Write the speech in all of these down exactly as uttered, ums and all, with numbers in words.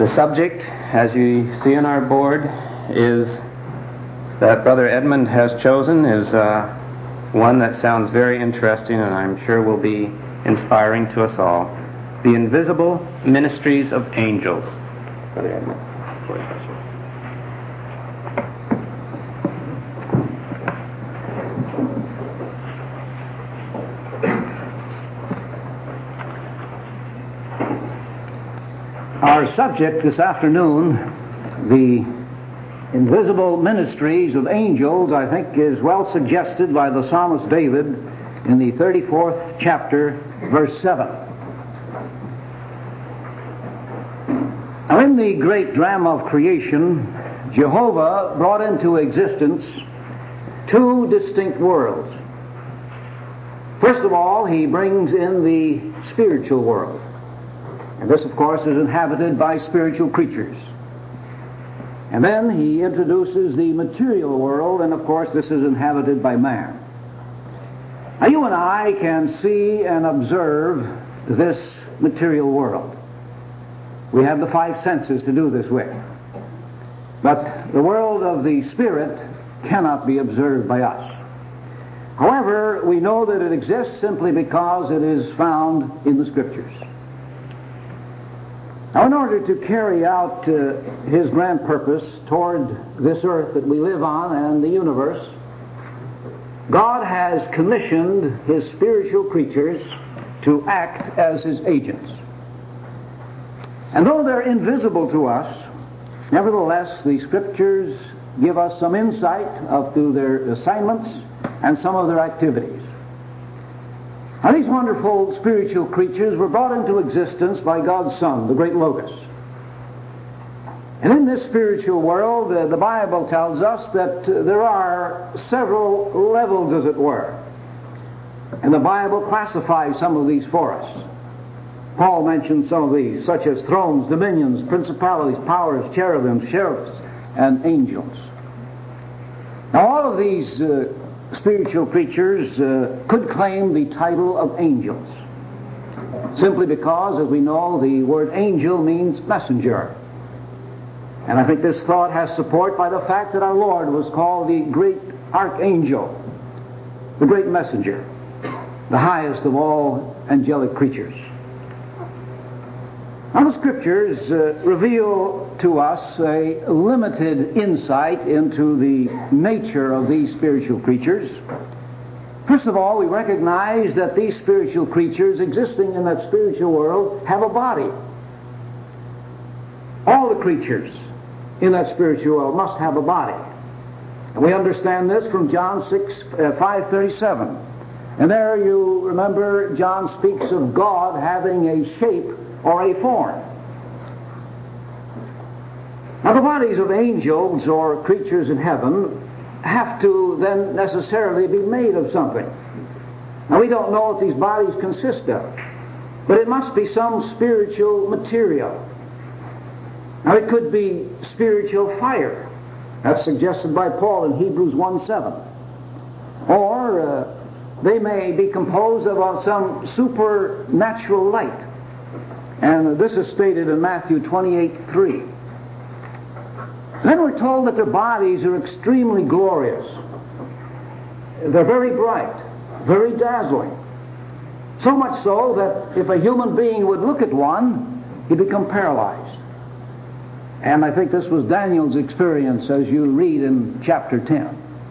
The subject, as you see on our board, is that Brother Edmund has chosen is uh, one that sounds very interesting and I'm sure will be inspiring to us all. The Invisible Ministries of Angels. Brother Edmund. Our subject this afternoon, the invisible ministries of angels, I think is well suggested by the psalmist David in the thirty-fourth chapter, verse seven. Now, in the great drama of creation, Jehovah brought into existence two distinct worlds. First of all, he brings in the spiritual world. And this, of course, is inhabited by spiritual creatures. And then he introduces the material world, and of course, this is inhabited by man. Now, you and I can see and observe this material world. We have the five senses to do this with. But the world of the Spirit cannot be observed by us. However, we know that it exists simply because it is found in the Scriptures. Now, in order to carry out uh, his grand purpose toward this earth that we live on and the universe, God has commissioned his spiritual creatures to act as his agents. And though they're invisible to us, nevertheless, the Scriptures give us some insight of to their assignments and some of their activities. Now, these wonderful spiritual creatures were brought into existence by God's Son, the great Logos. And in this spiritual world, uh, the Bible tells us that uh, there are several levels, as it were. And the Bible classifies some of these for us. Paul mentions some of these, such as thrones, dominions, principalities, powers, cherubim, sheriffs, and angels. Now, all of these uh, spiritual creatures uh, could claim the title of angels, simply because, as we know, the word angel means messenger. And I think this thought has support by the fact that our Lord was called the great archangel, the great messenger, the highest of all angelic creatures. Now, the Scriptures uh, reveal to us a limited insight into the nature of these spiritual creatures. First of all, we recognize that these spiritual creatures existing in that spiritual world have a body. All the creatures in that spiritual world must have a body. And we understand this from John six, uh, five thirty-seven. And there you remember John speaks of God having a shape or a form. Now, the bodies of angels or creatures in heaven have to then necessarily be made of something. Now, we don't know what these bodies consist of, but it must be some spiritual material. Now, it could be spiritual fire. That's suggested by Paul in Hebrews one seven. Or uh, they may be composed of uh, some supernatural light. And this is stated in Matthew twenty-eight three. Then we're told that their bodies are extremely glorious. They're very bright, very dazzling. So much so that if a human being would look at one, he'd become paralyzed. And I think this was Daniel's experience as you read in chapter ten.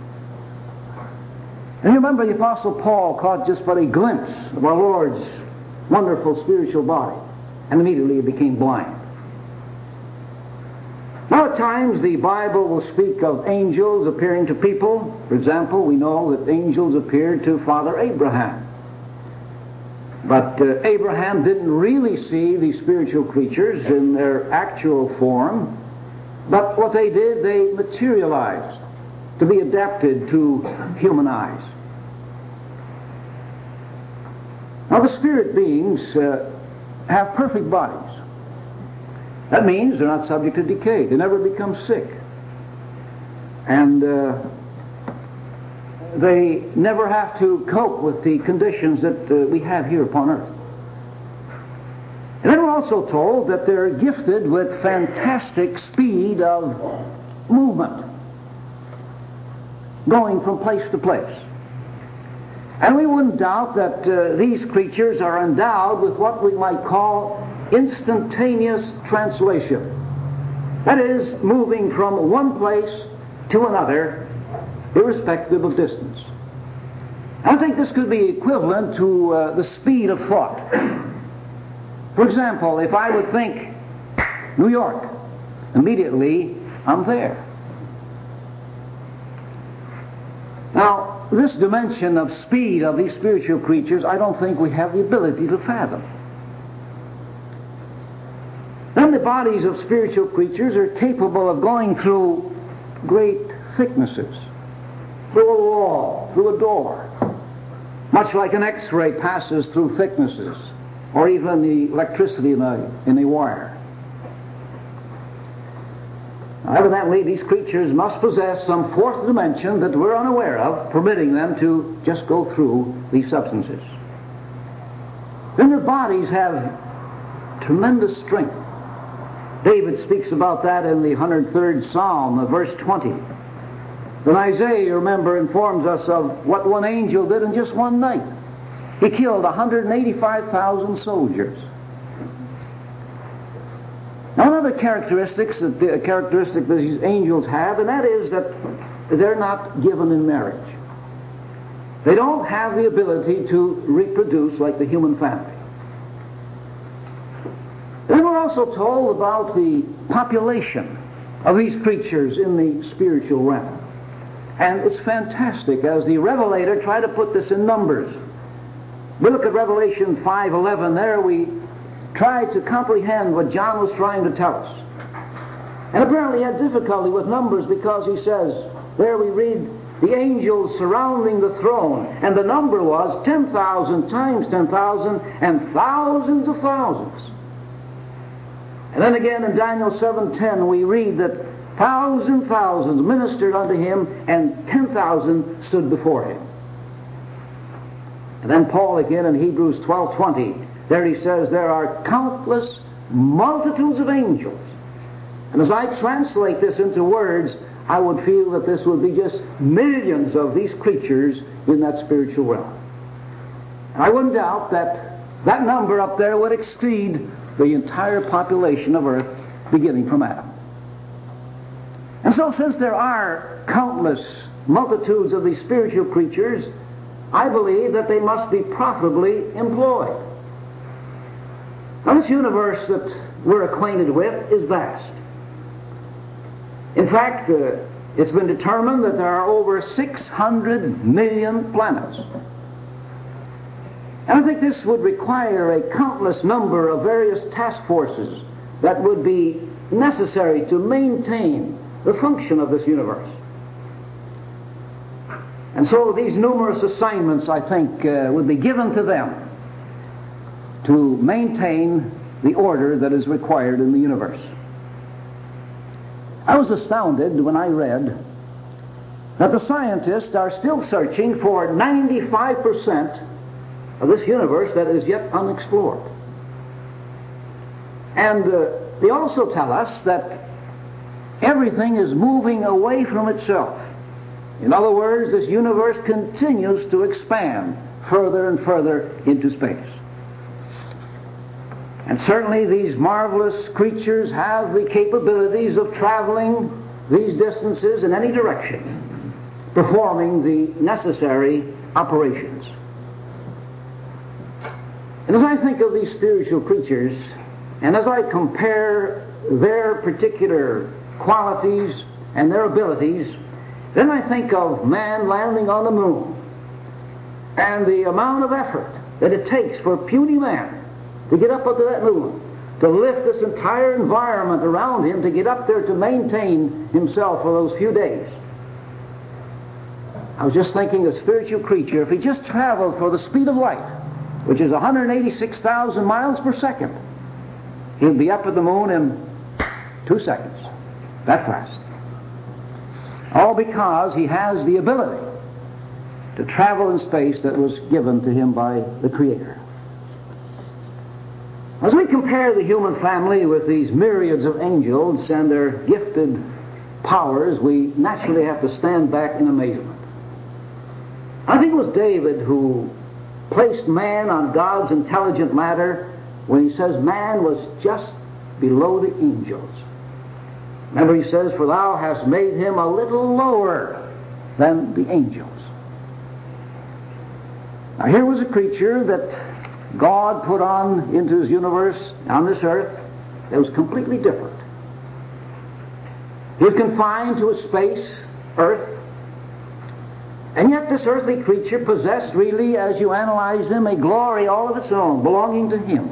And you remember the Apostle Paul caught just but a glimpse of our Lord's wonderful spiritual body, and immediately he became blind. Now, at times the Bible will speak of angels appearing to people. For example, we know that angels appeared to Father Abraham. But uh, Abraham didn't really see these spiritual creatures in their actual form, but what they did, they materialized to be adapted to human eyes. Now, the spirit beings uh, have perfect bodies. That means they're not subject to decay. They never become sick. And uh, they never have to cope with the conditions that uh, we have here upon earth. And then we're also told that they're gifted with fantastic speed of movement, going from place to place. And we wouldn't doubt that uh, these creatures are endowed with what we might call instantaneous translation. That is, moving from one place to another, irrespective of distance. I think this could be equivalent to uh, the speed of thought. For example, if I would think New York, immediately I'm there. Now, this dimension of speed of these spiritual creatures, I don't think we have the ability to fathom. Then the bodies of spiritual creatures are capable of going through great thicknesses, through a wall, through a door, much like an X-ray passes through thicknesses, or even the electricity in a, in a wire. Now, evidently, these creatures must possess some fourth dimension that we're unaware of, permitting them to just go through these substances. Then their bodies have tremendous strength. David speaks about that in the one hundred third Psalm, verse twenty. Then Isaiah, you remember, informs us of what one angel did in just one night. He killed one hundred eighty-five thousand soldiers. Now, another characteristics that the characteristic that these angels have, and that is that they're not given in marriage. They don't have the ability to reproduce like the human family. Then we're also told about the population of these creatures in the spiritual realm. And it's fantastic as the Revelator tried to put this in numbers. We look at Revelation five eleven. There we try to comprehend what John was trying to tell us. And apparently he had difficulty with numbers because he says, there we read, the angels surrounding the throne, and the number was ten thousand times ten thousand and thousands of thousands. And then again in Daniel seven ten we read that thousand thousands ministered unto him, and ten thousand stood before him. And then Paul again in Hebrews twelve twenty, there he says there are countless multitudes of angels. And as I translate this into words, I would feel that this would be just millions of these creatures in that spiritual realm. And I wouldn't doubt that that number up there would exceed the entire population of earth, beginning from Adam. And so since there are countless multitudes of these spiritual creatures, I believe that they must be profitably employed. Now, this universe that we're acquainted with is vast. In fact, uh, it's been determined that there are over six hundred million planets. And I think this would require a countless number of various task forces that would be necessary to maintain the function of this universe. And so these numerous assignments, I think, uh, would be given to them to maintain the order that is required in the universe. I was astounded when I read that the scientists are still searching for ninety-five percent of this universe that is yet unexplored. And uh, they also tell us that everything is moving away from itself. In other words, this universe continues to expand further and further into space. And certainly these marvelous creatures have the capabilities of traveling these distances in any direction, performing the necessary operations. And as I think of these spiritual creatures, and as I compare their particular qualities and their abilities, then I think of man landing on the moon and the amount of effort that it takes for puny man to get up onto that moon, to lift this entire environment around him, to get up there to maintain himself for those few days. I was just thinking a spiritual creature, if he just traveled for the speed of light, which is one hundred eighty-six thousand miles per second, he'd be up at the moon in two seconds. That fast. All because he has the ability to travel in space that was given to him by the Creator. As we compare the human family with these myriads of angels and their gifted powers, we naturally have to stand back in amazement. I think it was David who placed man on God's intelligent ladder when he says man was just below the angels. Remember, he says, "For thou hast made him a little lower than the angels." Now here was a creature that God put on into his universe, on this earth, that was completely different. He was confined to a space, earth, and yet this earthly creature possessed really, as you analyze him, a glory all of its own, belonging to him.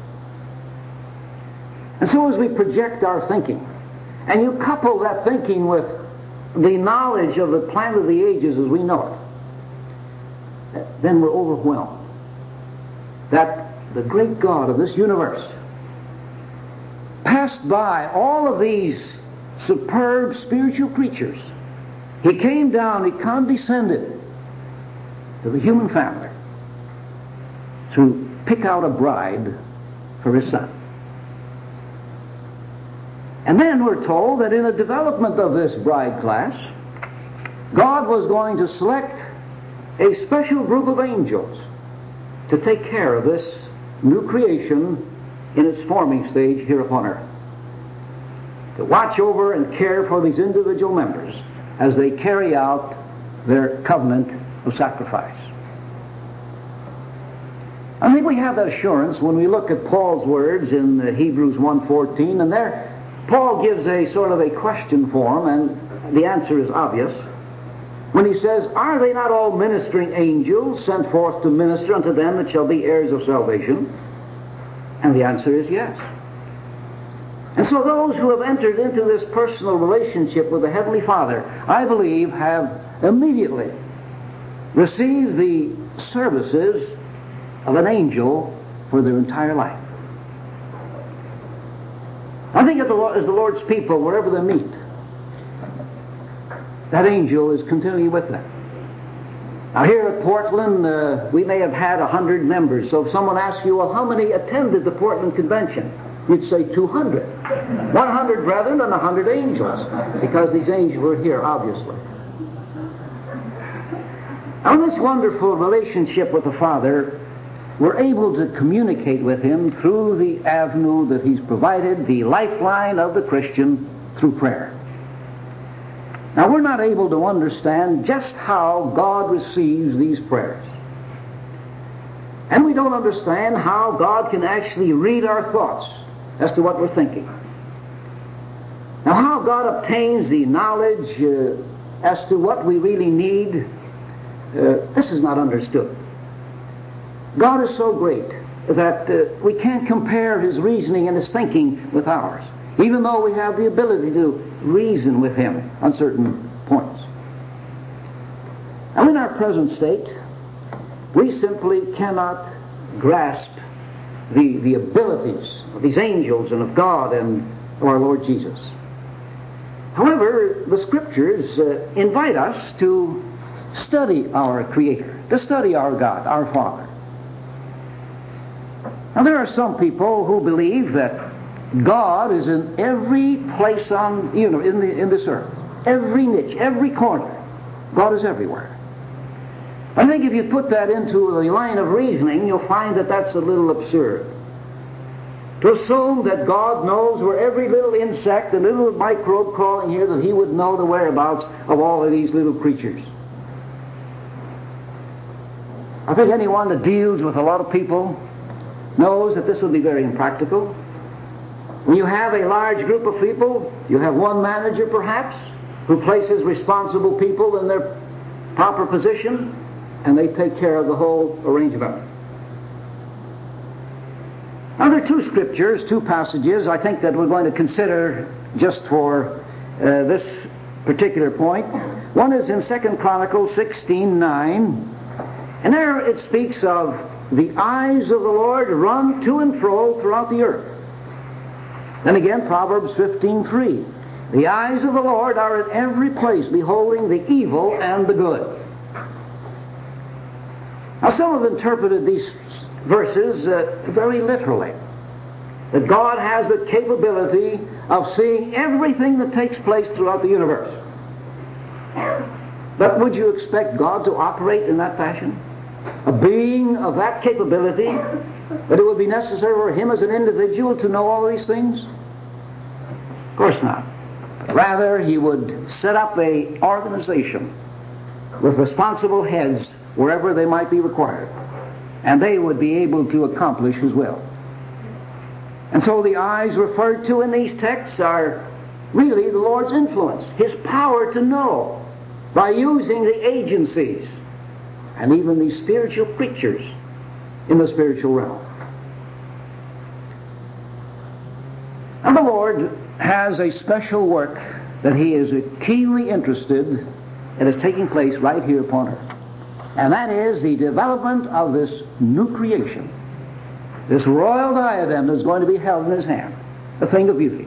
And so as we project our thinking, and you couple that thinking with the knowledge of the plan of the ages as we know it, then we're overwhelmed that the great God of this universe passed by all of these superb spiritual creatures. He came down, he condescended to the human family to pick out a bride for his son. And then we're told that in the development of this bride class, God was going to select a special group of angels to take care of this new creation in its forming stage here upon earth, to watch over and care for these individual members as they carry out their covenant of sacrifice. I think we have that assurance when we look at Paul's words in Hebrews one fourteen, and there Paul gives a sort of a question form, and the answer is obvious when he says, "Are they not all ministering angels sent forth to minister unto them that shall be heirs of salvation?" And the answer is yes. And so those who have entered into this personal relationship with the Heavenly Father, I believe, have immediately received the services of an angel for their entire life. I think as the Lord's people, wherever they meet, that angel is continually with them. Now here at Portland, uh, we may have had a hundred members. So if someone asks you, well, how many attended the Portland Convention? You'd say two hundred. one hundred brethren and one hundred angels, because these angels were here, obviously. Now in this wonderful relationship with the Father, we're able to communicate with Him through the avenue that He's provided, the lifeline of the Christian, through prayer. Now, we're not able to understand just how God receives these prayers. And we don't understand how God can actually read our thoughts as to what we're thinking. Now, how God obtains the knowledge uh, as to what we really need, uh, this is not understood. God is so great that uh, we can't compare His reasoning and His thinking with ours, even though we have the ability to reason with Him on certain points. Now, in our present state, we simply cannot grasp the, the abilities of these angels and of God and of our Lord Jesus. However, the Scriptures uh, invite us to study our Creator, to study our God, our Father. Now, there are some people who believe that God is in every place on, you know, in, the, in this earth. Every niche, every corner. God is everywhere. I think if you put that into the line of reasoning, you'll find that that's a little absurd. To assume that God knows where every little insect and little microbe crawling here, that He would know the whereabouts of all of these little creatures. I think anyone that deals with a lot of people knows that this would be very impractical. When you have a large group of people, you have one manager perhaps, who places responsible people in their proper position, and they take care of the whole arrangement. Now, there are two scriptures, two passages, I think, that we're going to consider just for uh, this particular point. One is in Second Chronicles sixteen nine, and there it speaks of the eyes of the Lord run to and fro throughout the earth. Then again, Proverbs fifteen three. The eyes of the Lord are in every place, beholding the evil and the good. Now, some have interpreted these verses uh, very literally. that God has the capability of seeing everything that takes place throughout the universe. But would you expect God to operate in that fashion? A being of that capability, that it would be necessary for him as an individual to know all these things? Of course not. But rather, he would set up an organization with responsible heads wherever they might be required, and they would be able to accomplish his will. And so the eyes referred to in these texts are really the Lord's influence, his power to know by using the agencies and even these spiritual creatures in the spiritual realm. And the Lord has a special work that he is keenly interested in is taking place right here upon earth. And that is the development of this new creation. This royal diadem is going to be held in his hand, a thing of beauty.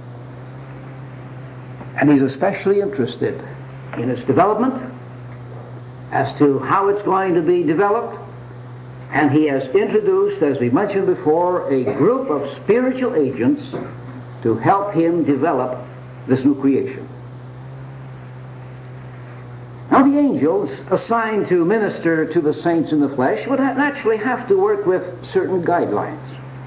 And he's especially interested in its development, as to how it's going to be developed. And he has introduced, as we mentioned before, a group of spiritual agents to help him develop this new creation. Now, the angels assigned to minister to the saints in the flesh would naturally have to work with certain guidelines.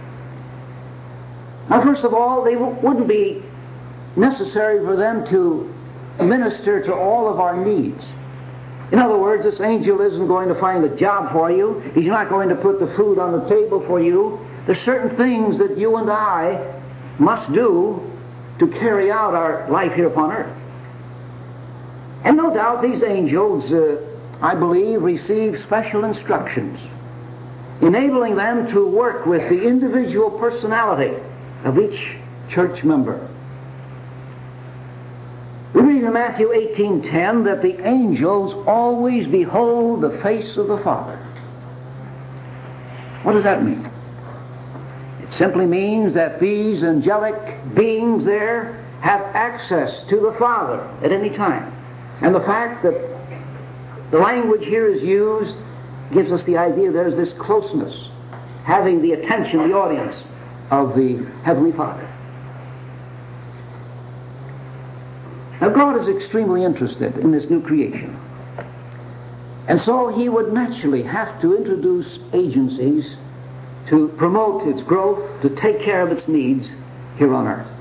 Now, first of all, they wouldn't be necessary for them to minister to all of our needs. In other words, this angel isn't going to find a job for you. He's not going to put the food on the table for you. There's certain things that you and I must do to carry out our life here upon earth. And no doubt these angels, uh, I believe, receive special instructions, enabling them to work with the individual personality of each church member. We read in Matthew eighteen ten that the angels always behold the face of the Father. What does that mean? It simply means that these angelic beings there have access to the Father at any time. And the fact that the language here is used gives us the idea there's this closeness, having the attention, the audience of the Heavenly Father. Now, God is extremely interested in this new creation. And so he would naturally have to introduce agencies to promote its growth, to take care of its needs here on earth.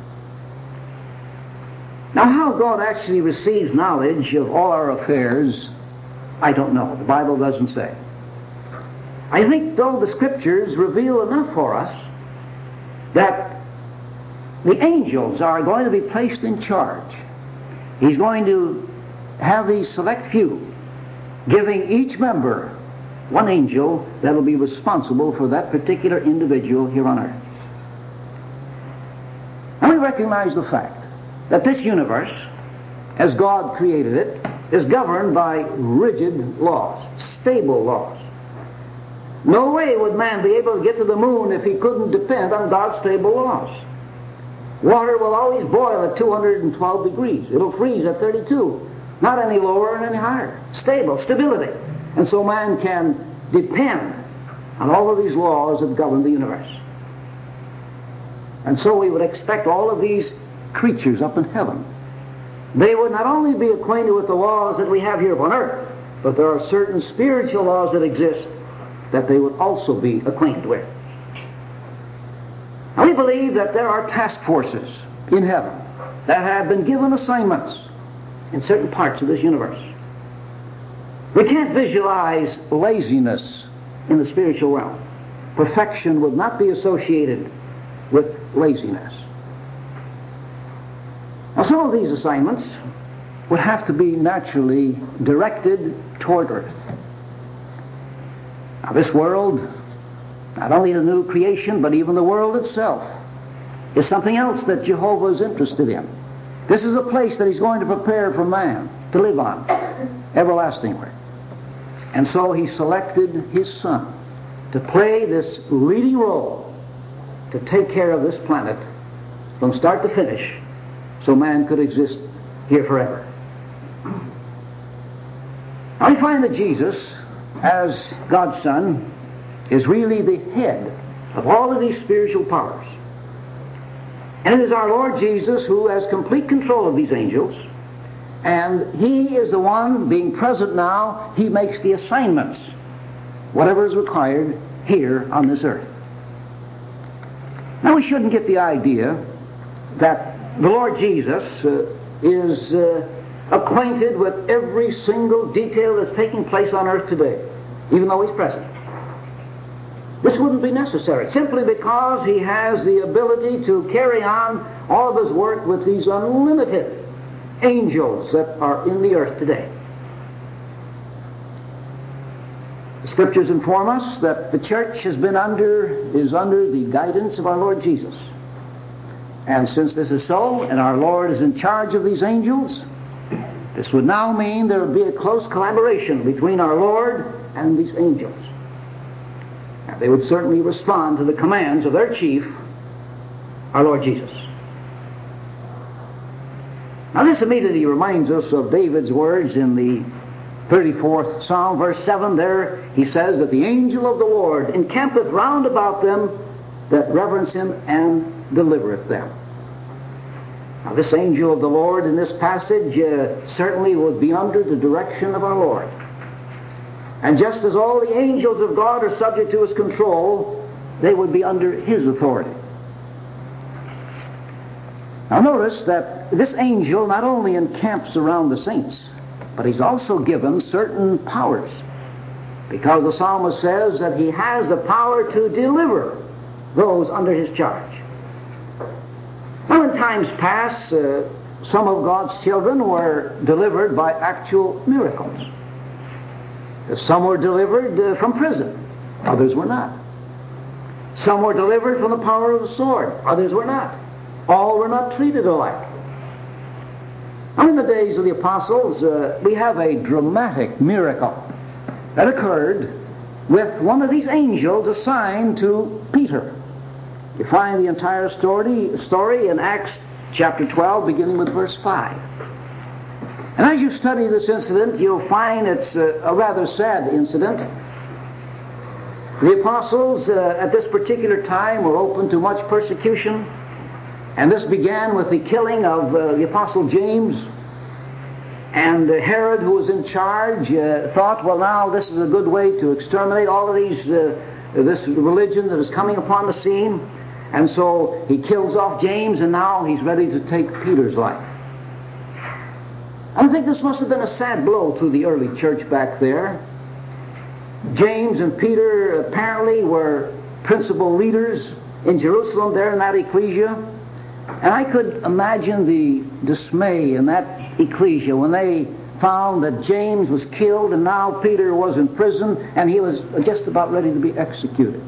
Now, how God actually receives knowledge of all our affairs, I don't know. The Bible doesn't say. I think, though, the Scriptures reveal enough for us that the angels are going to be placed in charge. He's going to have these select few, giving each member one angel that will be responsible for that particular individual here on earth. And we recognize the fact that this universe, as God created it, is governed by rigid laws, stable laws. No way would man be able to get to the moon if he couldn't depend on God's stable laws. Water will always boil at two hundred twelve degrees. It'll freeze at thirty-two. Not any lower and any higher. Stable, stability. And so man can depend on all of these laws that govern the universe. And so we would expect all of these creatures up in heaven, they would not only be acquainted with the laws that we have here upon earth, but there are certain spiritual laws that exist that they would also be acquainted with. Now, we believe that there are task forces in heaven that have been given assignments in certain parts of this universe. We can't visualize laziness in the spiritual realm. Perfection would not be associated with laziness. Now, some of these assignments would have to be naturally directed toward earth. Now, this world, not only the new creation, but even the world itself, is something else that Jehovah is interested in. This is a place that he's going to prepare for man to live on everlastingly. And so he selected his son to play this leading role, to take care of this planet from start to finish, so man could exist here forever. I find that Jesus, as God's Son, is really the head of all of these spiritual powers. And it is our Lord Jesus who has complete control of these angels, and He is the one being present now. He makes the assignments, whatever is required here on this earth. Now we shouldn't get the idea that the Lord Jesus uh, is uh, acquainted with every single detail that's taking place on earth today, even though He's present. This wouldn't be necessary, simply because He has the ability to carry on all of His work with these unlimited angels that are in the earth today. The Scriptures inform us that the church has been under, is under the guidance of our Lord Jesus. And since this is so, and our Lord is in charge of these angels, this would now mean there would be a close collaboration between our Lord and these angels. Now, they would certainly respond to the commands of their chief, our Lord Jesus. Now this immediately reminds us of David's words in the thirty-fourth Psalm, verse seven. There he says that the angel of the Lord encampeth round about them that reverence Him and delivereth them. Now this angel of the Lord in this passage uh, certainly would be under the direction of our Lord. And just as all the angels of God are subject to His control, they would be under His authority. Now notice that this angel not only encamps around the saints, but he's also given certain powers, because the psalmist says that he has the power to deliver those under his charge. Now in times past, uh, some of God's children were delivered by actual miracles. Some were delivered uh, from prison, others were not. Some were delivered from the power of the sword, others were not. All were not treated alike. Now in the days of the apostles, uh, we have a dramatic miracle that occurred with one of these angels assigned to Peter. You find the entire story, story in Acts chapter twelve, beginning with verse five. And as you study this incident, you'll find it's a, a rather sad incident. The apostles uh, at this particular time were open to much persecution, and this began with the killing of uh, the apostle James. And uh, Herod, who was in charge, uh, thought, well, now this is a good way to exterminate all of these, uh, this religion that is coming upon the scene. And so he kills off James, and now he's ready to take Peter's life. I think this must have been a sad blow to the early church back there. James and Peter apparently were principal leaders in Jerusalem there in that ecclesia. And I could imagine the dismay in that ecclesia when they found that James was killed and now Peter was in prison and he was just about ready to be executed.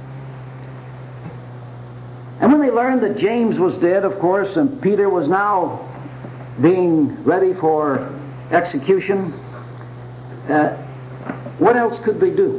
And when they learned that James was dead, of course, and Peter was now being ready for execution, uh, what else could they do?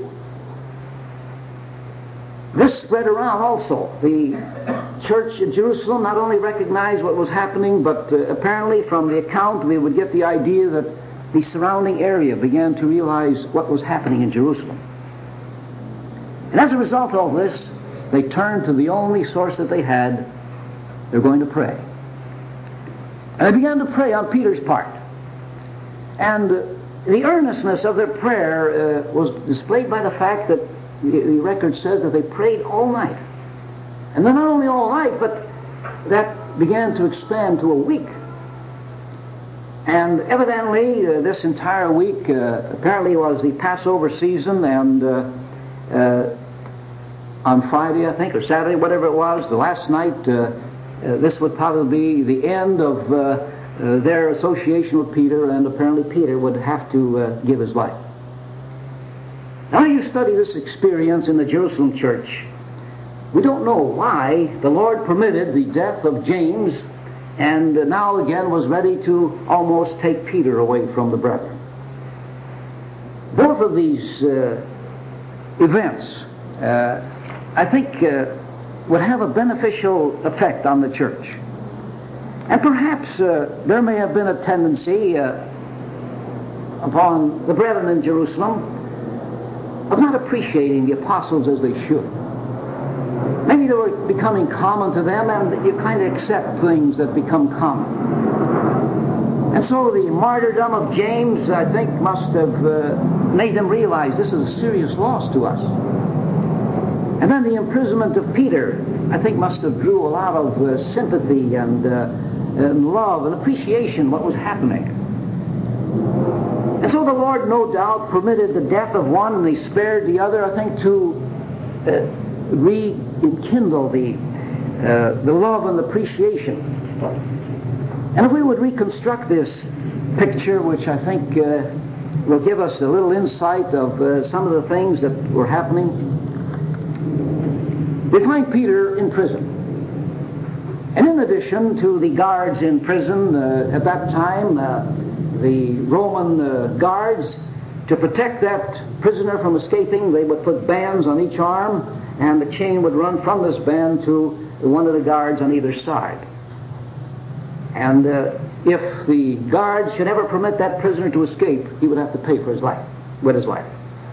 This spread around also. The church in Jerusalem not only recognized what was happening, but uh, apparently from the account we would get the idea that the surrounding area began to realize what was happening in Jerusalem. And as a result of this, they turned to the only source that they had. They're going to pray. And they began to pray on Peter's part. And uh, the earnestness of their prayer uh, was displayed by the fact that the, the record says that they prayed all night. And then not only all night, but that began to expand to a week. And evidently, uh, this entire week uh, apparently was the Passover season, and uh, uh, on Friday, I think, or Saturday, whatever it was, the last night, uh, uh, this would probably be the end of uh, uh, their association with Peter, and apparently Peter would have to uh, give his life. Now you study this experience in the Jerusalem church. We don't know why the Lord permitted the death of James and now again was ready to almost take Peter away from the brethren. Both of these uh, events, uh, I think, uh, would have a beneficial effect on the church. And perhaps uh, there may have been a tendency uh, upon the brethren in Jerusalem of not appreciating the apostles as they should. Maybe they were becoming common to them, and you kind of accept things that become common. And so the martyrdom of James, I think, must have uh, made them realize this is a serious loss to us. And then the imprisonment of Peter, I think, must have drew a lot of uh, sympathy and, uh, and love and appreciation what was happening. And so the Lord, no doubt, permitted the death of one and He spared the other, I think, to uh, rekindle the, uh, the love and appreciation. And if we would reconstruct this picture, which I think uh, will give us a little insight of uh, some of the things that were happening, we find Peter in prison. And in addition to the guards in prison, uh, at that time, uh, the Roman uh, guards, to protect that prisoner from escaping, they would put bands on each arm, and the chain would run from this band to one of the guards on either side. And uh, if the guard should ever permit that prisoner to escape, he would have to pay for his life, with his life.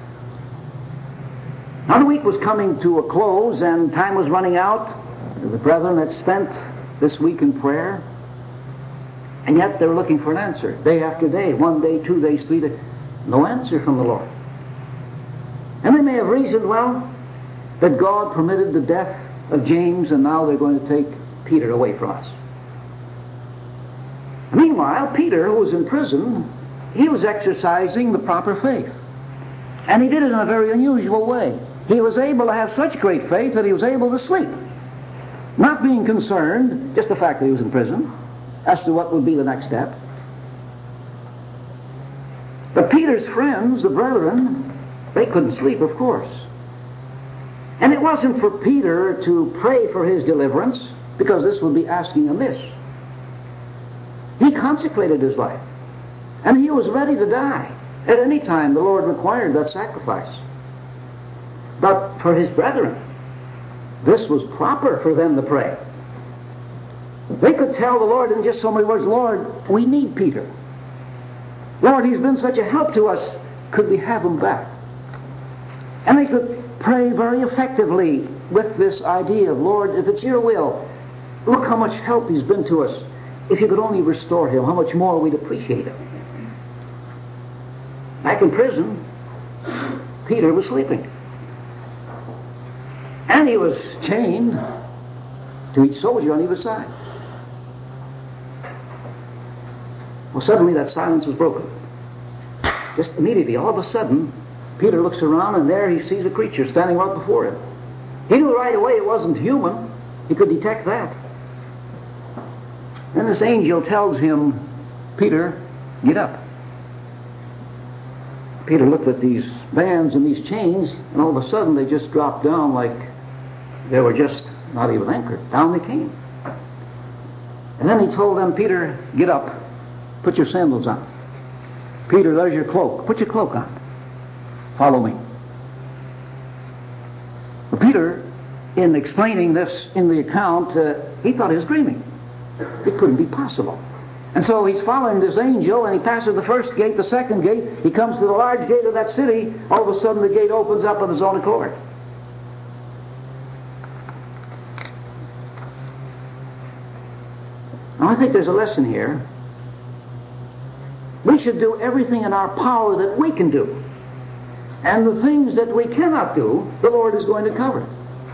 Now the week was coming to a close, and time was running out. The brethren had spent this week in prayer, and yet they were looking for an answer, day after day, one day, two days, three days. No answer from the Lord. And they may have reasoned, well, that God permitted the death of James, and now they're going to take Peter away from us. Meanwhile, Peter, who was in prison, he was exercising the proper faith. And he did it in a very unusual way. He was able to have such great faith that he was able to sleep, not being concerned, just the fact that he was in prison, as to what would be the next step. But Peter's friends, the brethren, they couldn't sleep, of course. And it wasn't for Peter to pray for his deliverance, because this would be asking amiss. He consecrated his life, and he was ready to die at any time the Lord required that sacrifice. But for his brethren, this was proper for them to pray. They could tell the Lord in just so many words, Lord, we need Peter. Lord, he's been such a help to us. Could we have him back? And they could pray very effectively with this idea of, Lord, if it's your will, look how much help he's been to us. If you could only restore him, how much more we'd appreciate him. Back in prison, Peter was sleeping. And he was chained to each soldier on either side. Well, suddenly that silence was broken. Just immediately, all of a sudden, Peter looks around, and there he sees a creature standing right before him. He knew right away it wasn't human. He could detect that. Then this angel tells him, Peter, get up. Peter looked at these bands and these chains, and all of a sudden they just dropped down like they were just not even anchored. Down they came. And then he told them, Peter, get up. Put your sandals on. Peter, there's your cloak. Put your cloak on. Follow me. Well, Peter, in explaining this in the account, uh, he thought he was dreaming. It couldn't be possible. And so he's following this angel, and he passes the first gate, the second gate. He comes to the large gate of that city. All of a sudden, the gate opens up on his own accord. Now, I think there's a lesson here. We should do everything in our power that we can do. And the things that we cannot do, the Lord is going to cover.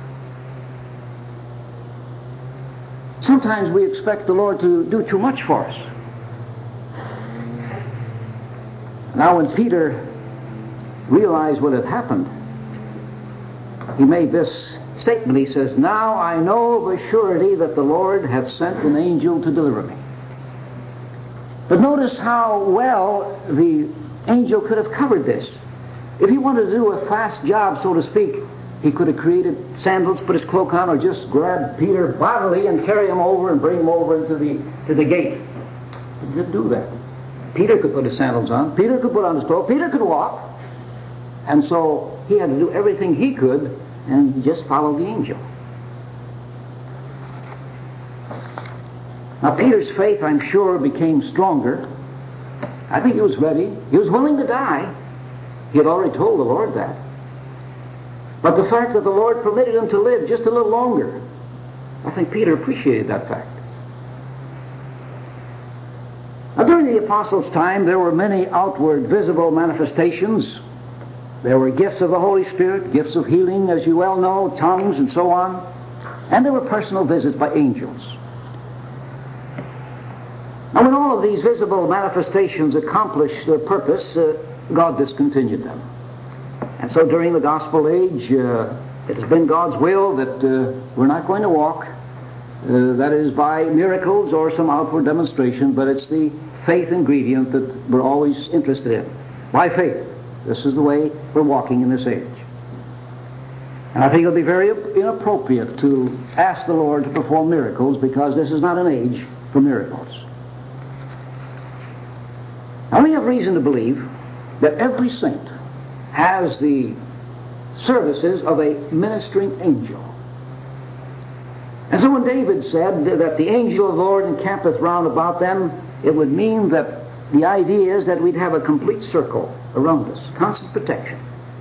Sometimes we expect the Lord to do too much for us. Now, when Peter realized what had happened, he made this statement. He says, now I know of a surety that the Lord hath sent an angel to deliver me. But notice how well the angel could have covered this. If he wanted to do a fast job, so to speak, he could have created sandals, put his cloak on, or just grab Peter bodily and carry him over and bring him over into the, to the gate. He didn't do that. Peter could put his sandals on. Peter could put on his cloak. Peter could walk. And so he had to do everything he could, and he just followed the angel. Now, Peter's faith, I'm sure, became stronger. I think he was ready. He was willing to die. He had already told the Lord that. But the fact that the Lord permitted him to live just a little longer, I think Peter appreciated that fact. Now, during the apostles' time, there were many outward visible manifestations. There were gifts of the Holy Spirit, gifts of healing, as you well know, tongues and so on. And there were personal visits by angels. Now, when all of these visible manifestations accomplished their purpose, uh, God discontinued them. And so during the gospel age, uh, it has been God's will that uh, we're not going to walk, uh, that is, by miracles or some outward demonstration, but it's the faith ingredient that we're always interested in. By faith. This is the way we're walking in this age. And I think it'll be very inappropriate to ask the Lord to perform miracles, because this is not an age for miracles. Now, we have reason to believe that every saint has the services of a ministering angel. And so when David said that the angel of the Lord encampeth round about them, it would mean that the idea is that we'd have a complete circle around us, constant protection.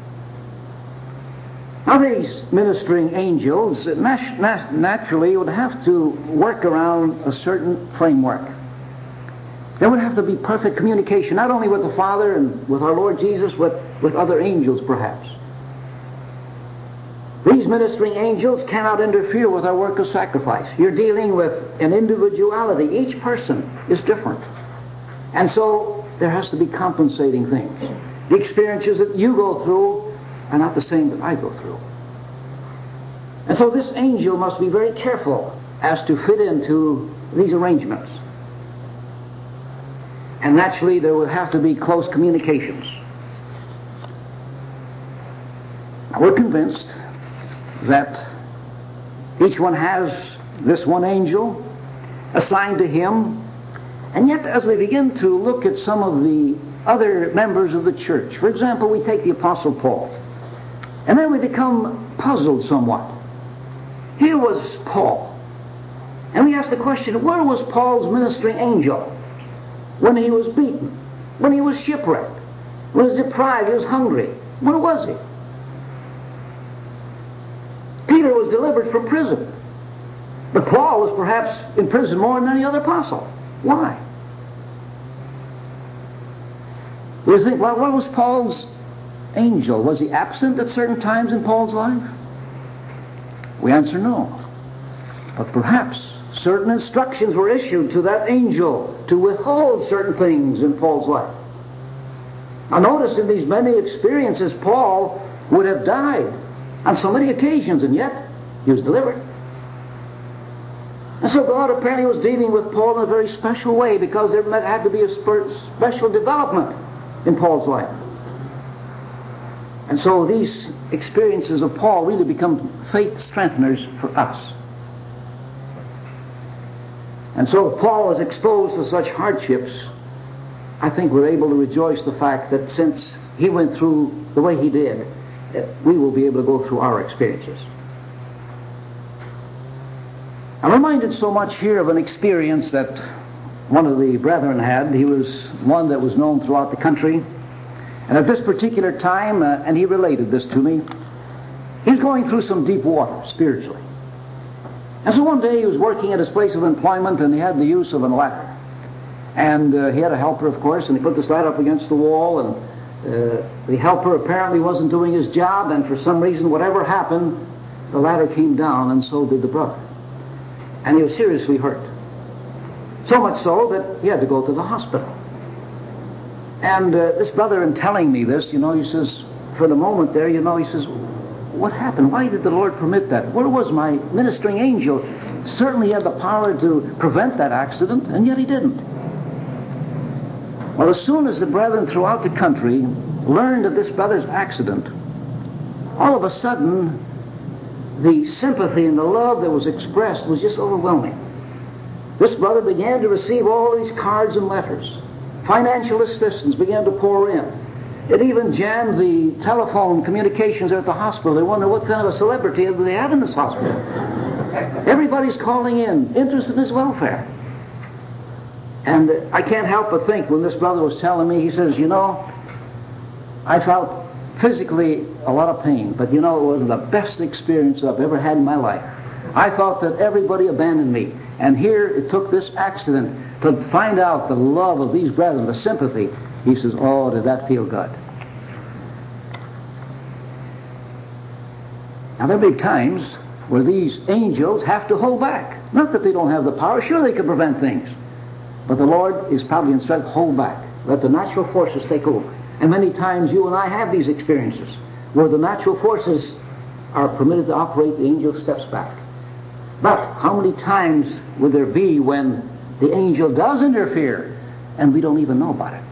Now, these ministering angels nat- nat- naturally would have to work around a certain framework. There would have to be perfect communication, not only with the Father and with our Lord Jesus, but with other angels perhaps. These ministering angels cannot interfere with our work of sacrifice. You're dealing with an individuality. Each person is different. And so there has to be compensating things. The experiences that you go through are not the same that I go through. And so this angel must be very careful as to fit into these arrangements. And naturally, there will have to be close communications. Now, we're convinced that each one has this one angel assigned to him. And yet, as we begin to look at some of the other members of the church, for example, we take the Apostle Paul, and then we become puzzled somewhat. Here was Paul, and we ask the question, where was Paul's ministering angel when he was beaten, when he was shipwrecked, when he was deprived, he was hungry? Where was he? Peter was delivered from prison, but Paul was perhaps in prison more than any other apostle. Why? We think, well, where was Paul's angel? Was he absent at certain times in Paul's life? We answer no. But perhaps certain instructions were issued to that angel to withhold certain things in Paul's life. Now notice in these many experiences, Paul would have died on so many occasions, and yet he was delivered. And so God apparently was dealing with Paul in a very special way, because there had to be a special development in Paul's life. And so these experiences of Paul really become faith strengtheners for us. And so if Paul is exposed to such hardships, I think we're able to rejoice the fact that since he went through the way he did, that we will be able to go through our experiences. I'm reminded so much here of an experience that one of the brethren had. He was one that was known throughout the country. And at this particular time, uh, and he related this to me, he was going through some deep water spiritually. And so one day he was working at his place of employment, and he had the use of a ladder. And uh, he had a helper, of course, and he put this ladder up against the wall, and uh, the helper apparently wasn't doing his job, and for some reason, whatever happened, the ladder came down, and so did the brother. And he was seriously hurt. So much so that he had to go to the hospital. And uh, this brother, in telling me this, you know, he says, for the moment there, you know, he says, what happened? Why did the Lord permit that? Where was my ministering angel? Certainly he had the power to prevent that accident, and yet he didn't. Well, as soon as the brethren throughout the country learned of this brother's accident, all of a sudden, the sympathy and the love that was expressed was just overwhelming. This brother began to receive all these cards and letters. Financial assistance began to pour in. It even jammed the telephone communications at the hospital. They wonder what kind of a celebrity do they have in this hospital. Everybody's calling in, interested in his welfare. And uh, I can't help but think, when this brother was telling me, he says, you know, I felt physically a lot of pain. But you know, it was the best experience I've ever had in my life. I thought that everybody abandoned me. And here it took this accident to find out the love of these brethren, the sympathy. He says, oh, did that feel good. Now, there will be times where these angels have to hold back. Not that they don't have the power. Sure, they can prevent things. But the Lord is probably instructed, hold back. Let the natural forces take over. And many times you and I have these experiences where the natural forces are permitted to operate, the angel steps back. But how many times would there be when the angel does interfere and we don't even know about it?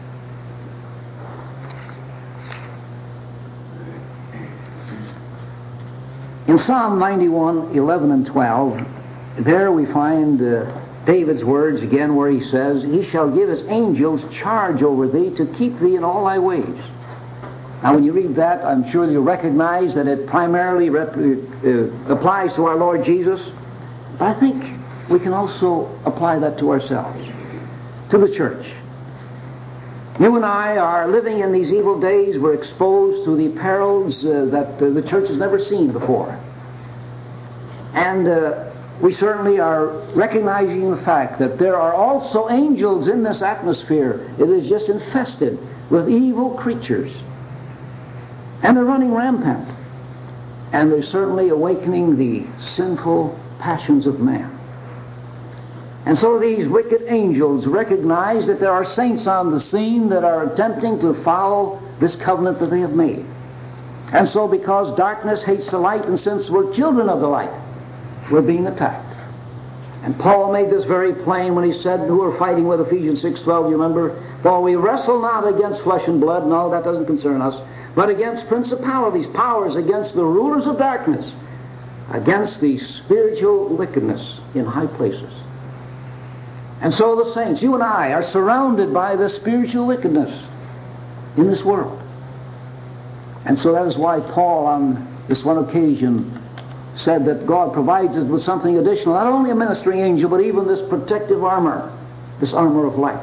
In Psalm ninety-one, eleven and twelve, there we find uh, David's words again where he says, He shall give His angels charge over thee to keep thee in all thy ways. Now when you read that, I'm sure you'll recognize that it primarily rep- uh, applies to our Lord Jesus. But I think we can also apply that to ourselves, to the church. You and I are living in these evil days. We're exposed to the perils uh, that uh, the church has never seen before. And uh, we certainly are recognizing the fact that there are also angels in this atmosphere. It is just infested with evil creatures. And they're running rampant. And they're certainly awakening the sinful passions of man. And so these wicked angels recognize that there are saints on the scene that are attempting to follow this covenant that they have made. And so because darkness hates the light, and since we're children of the light, we're being attacked. And Paul made this very plain when he said, who are fighting with Ephesians six twelve, you remember? For we wrestle not against flesh and blood, no, that doesn't concern us, but against principalities, powers, against the rulers of darkness, against the spiritual wickedness in high places. And so the saints, you and I, are surrounded by the spiritual wickedness in this world. And so that is why Paul, on this one occasion, said that God provides us with something additional, not only a ministering angel, but even this protective armor, this armor of light.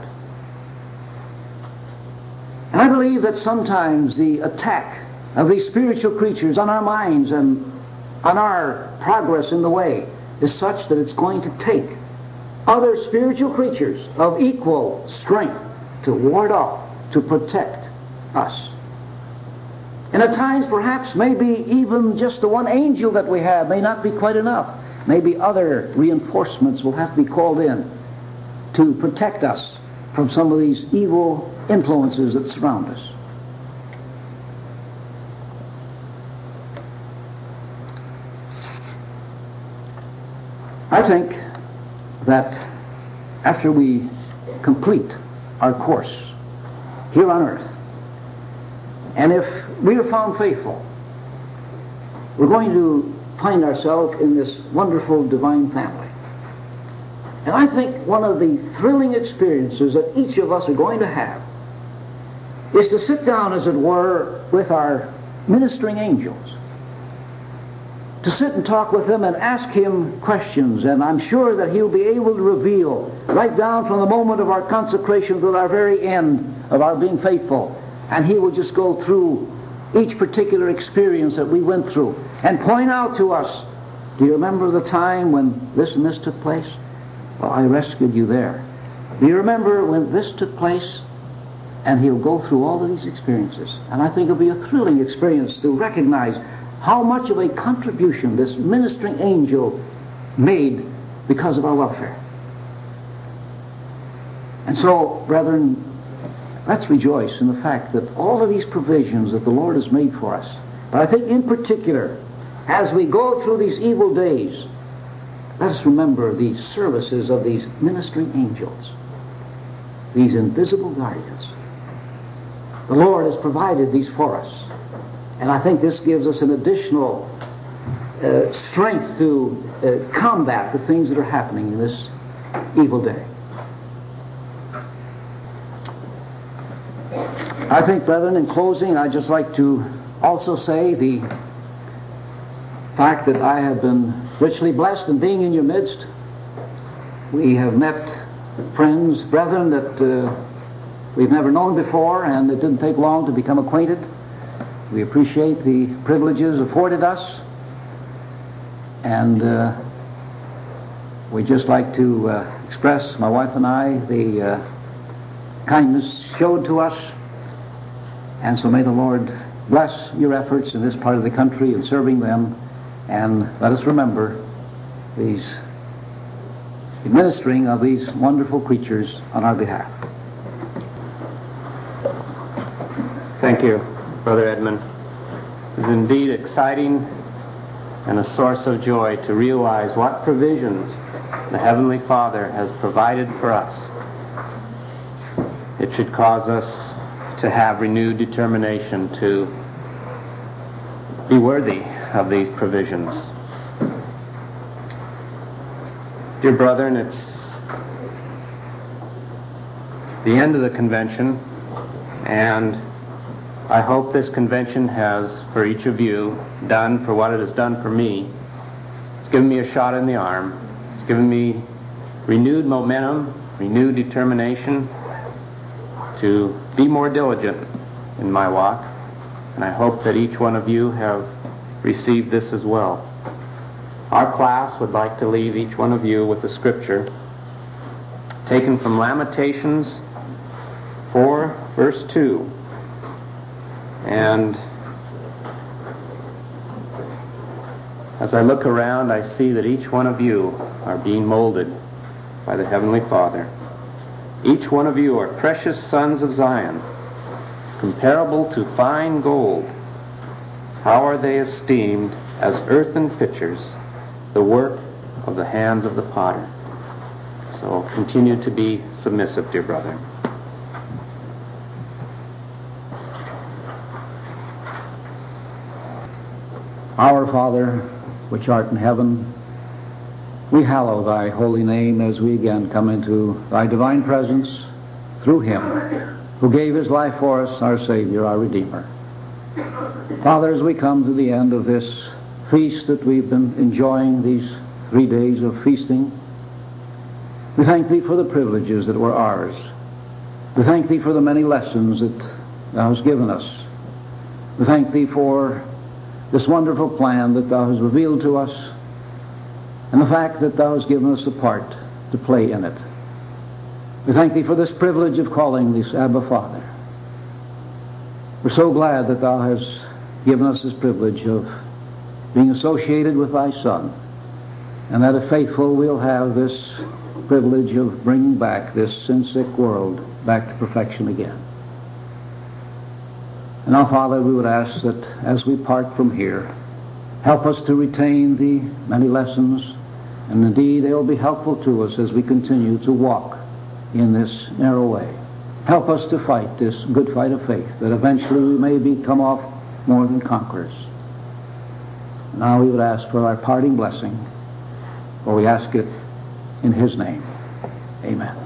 And I believe that sometimes the attack of these spiritual creatures on our minds and on our progress in the way is such that it's going to take other spiritual creatures of equal strength to ward off, to protect us. And at times, perhaps, maybe even just the one angel that we have may not be quite enough. Maybe other reinforcements will have to be called in to protect us from some of these evil influences that surround us. I think that after we complete our course here on earth, and if we are found faithful, we're going to find ourselves in this wonderful divine family. And I think one of the thrilling experiences that each of us are going to have is to sit down, as it were, with our ministering angels, to sit and talk with him and ask him questions, and I'm sure that he'll be able to reveal right down from the moment of our consecration to our very end of our being faithful, and he will just go through each particular experience that we went through and point out to us, do you remember the time when this and this took place? Well, I rescued you there. Do you remember when this took place? And he'll go through all of these experiences, and I think it'll be a thrilling experience to recognize how much of a contribution this ministering angel made because of our welfare. And so, brethren, let's rejoice in the fact that all of these provisions that the Lord has made for us, but I think in particular, as we go through these evil days, let us remember the services of these ministering angels, these invisible guardians. The Lord has provided these for us. And I think this gives us an additional uh, strength to uh, combat the things that are happening in this evil day. I think, brethren, in closing, I'd just like to also say the fact that I have been richly blessed in being in your midst. We have met friends, brethren, that uh, we've never known before, and it didn't take long to become acquainted. We appreciate the privileges afforded us, and uh, we'd just like to uh, express, my wife and I, the uh, kindness showed to us. And so may the Lord bless your efforts in this part of the country in serving them, and let us remember these administering of these wonderful creatures on our behalf. Thank you, Brother Edmund. It is indeed exciting and a source of joy to realize what provisions the Heavenly Father has provided for us. It should cause us to have renewed determination to be worthy of these provisions. Dear brethren, it's the end of the convention, and I hope this convention has, for each of you, done for what it has done for me. It's given me a shot in the arm. It's given me renewed momentum, renewed determination to be more diligent in my walk, and I hope that each one of you have received this as well. Our class would like to leave each one of you with a scripture taken from Lamentations four, verse two. And as I look around, I see that each one of you are being molded by the Heavenly Father. Each one of you are precious sons of Zion, comparable to fine gold. How are they esteemed as earthen pitchers, the work of the hands of the potter. So continue to be submissive, dear brother. Our Father, which art in heaven, we hallow thy holy name as we again come into thy divine presence through him who gave his life for us, our Savior, our Redeemer. Father, as we come to the end of this feast that we've been enjoying, these three days of feasting, we thank thee for the privileges that were ours. We thank thee for the many lessons that thou hast given us. We thank thee for this wonderful plan that thou hast revealed to us, and the fact that thou hast given us a part to play in it. We thank thee for this privilege of calling thee Abba Father. We're so glad that thou hast given us this privilege of being associated with thy Son, and that if faithful we'll have this privilege of bringing back this sin-sick world back to perfection again. And now, Father, we would ask that as we part from here, help us to retain the many lessons, and indeed they will be helpful to us as we continue to walk in this narrow way. Help us to fight this good fight of faith, that eventually we may become off more than conquerors. Now we would ask for our parting blessing, for we ask it in his name. Amen.